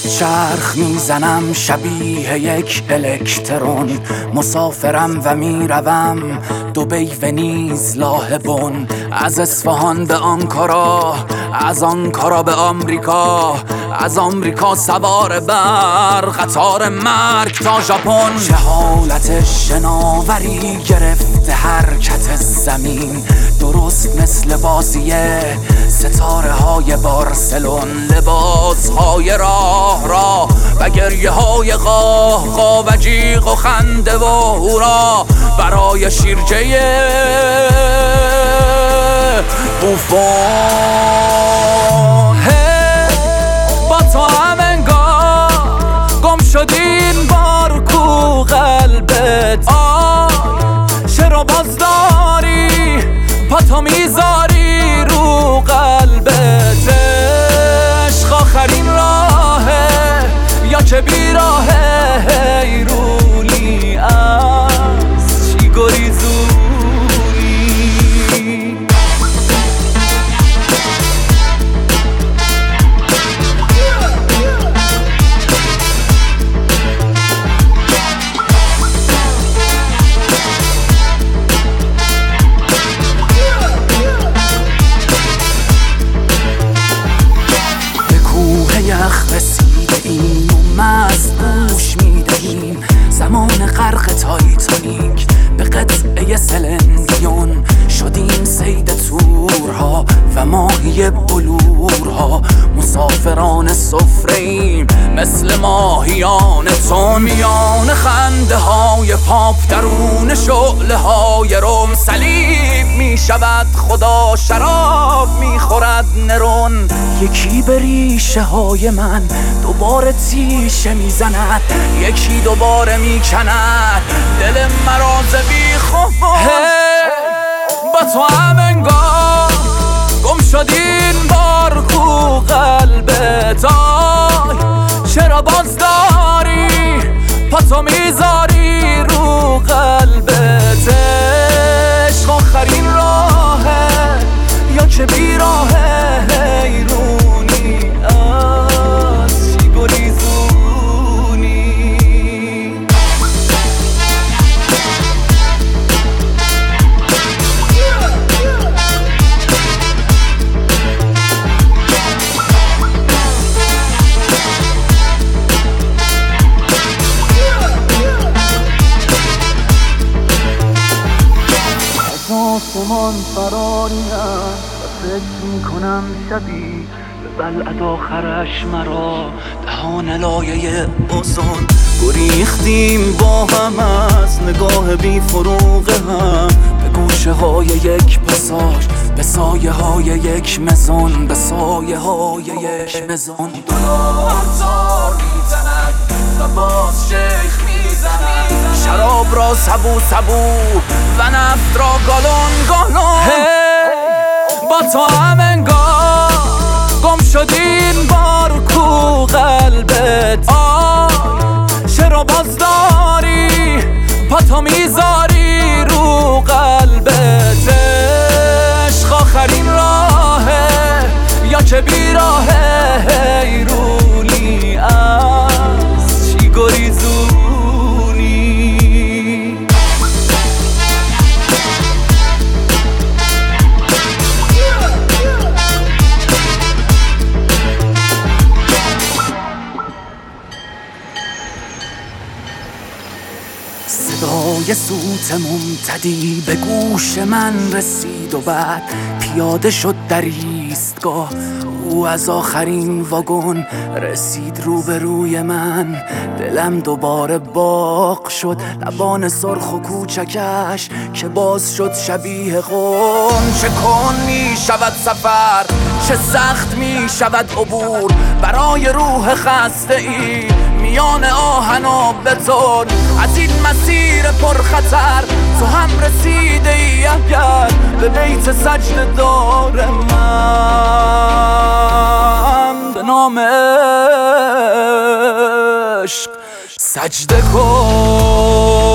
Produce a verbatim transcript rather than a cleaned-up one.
چرخ میزنم شبیه یک الکترون، مسافرم و میروم دبی ونیز لاهبون. از اصفهان به آنکارا، از آنکارا به آمریکا، از آمریکا سوار بر قطار مرگ تا ژاپن. چه حالت شناوری گرفته حرکت زمین، درست مثل بازی ستاره های بارسلون. لباس های راه را و گریه های قاه قا و جیغ و خنده و هورا برای شیرجه بوفون. با تو هم انگار گم شدین بار کو قلبت. آی چرا باز داری پا تو میذاری رو قلبت؟ عشق آخرین راهه یا که بیراهه؟ حیرونی از چی گریزونی؟ یخ رسیده ایم و مست گوش میدهیم زمان غرق تایتانیک به قطعه سلندیون. شدیم صید تورها و ماهی بلورها، مسافران سفره ایم مثل ماهیان تون. میان خنده های پاپ درون شعله های روم صلیب می شود خدا، شراب می خورد نرون. یکی به ریشه های من دوباره تیشه می زند، یکی دوباره می کند دل مراز بی خوب. با تو هم انگار گم شدین بار کو قلبت. آی چرا باز داری پا تو میذاری رو قلبت؟ عشق آخرین راهه یا که بیراهه؟ حیرونی از چی گریزونی؟ آسمان فراریم و فکر میکنم شبی به بلعت آخرش مرا دهان لایه اوزون. گریختیم با هم از نگاه بی فروغ هم به گوشه های یک پاساژ، به سایه های یک مزون، به سایه های یک مزون. دلار میزند و باز شیخ میزند، شراب را سبو سبو و نفت را گالون گالون. با تو هم انگار گم شدین بار کو قلبت. آی چرا باز داری پا تو میذاری رو قلبت؟ عشق آخرین راهه یا که بیراهه؟ حیرونی از چی گریزونی؟ صدای سوت ممتدی به گوش من رسید و بعد پیاده شد در ایستگاه. او از آخرین واگن رسید روبروی من، دلم دوباره باغ شد. لبان سرخ و کوچکش که باز شد شبیه قون. چه کن می شود سفر، چه سخت می شود عبور برای روح خسته ای میان آهن و بتون. از این مسیر پرخطر تو هم رسیده ای اگر به بیت سجده دار من به نام عشق سجده کن.